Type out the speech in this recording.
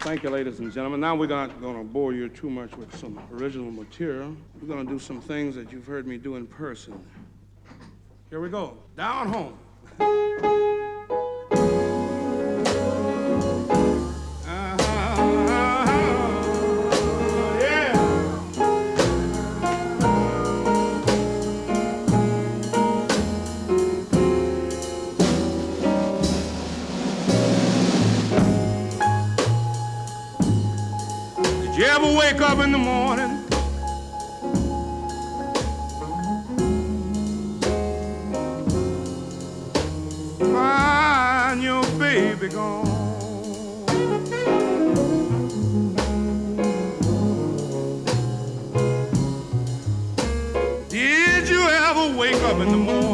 Thank you, ladies and gentlemen. Now we're not going to bore you too much with some original material. We're going to do some things that you've heard me do in person. Here we go. Down home. Did you ever wake up in the morning find your baby gone? Did you ever wake up in the morning